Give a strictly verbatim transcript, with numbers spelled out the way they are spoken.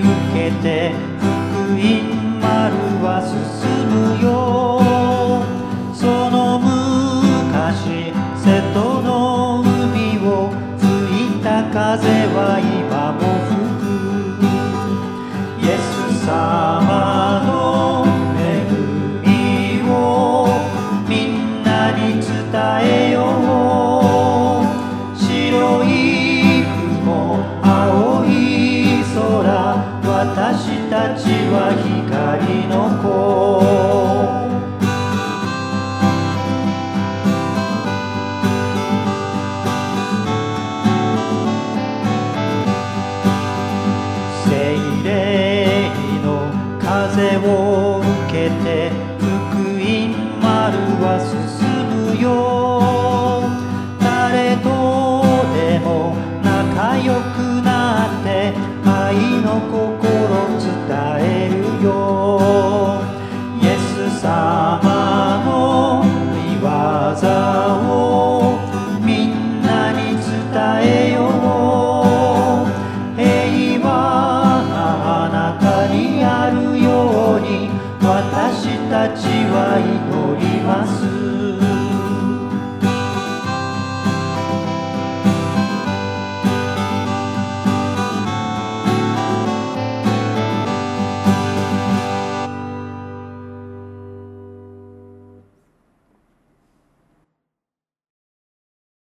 受けて福音丸は進むよ。その昔瀬戸の海を吹いた風は今も吹く。イエス様の恵みをみんなに伝えよう。白い雲、青い空、私たちは光の子。聖霊の風を受けて福音丸は進むよ。誰とでも仲良くなって愛の心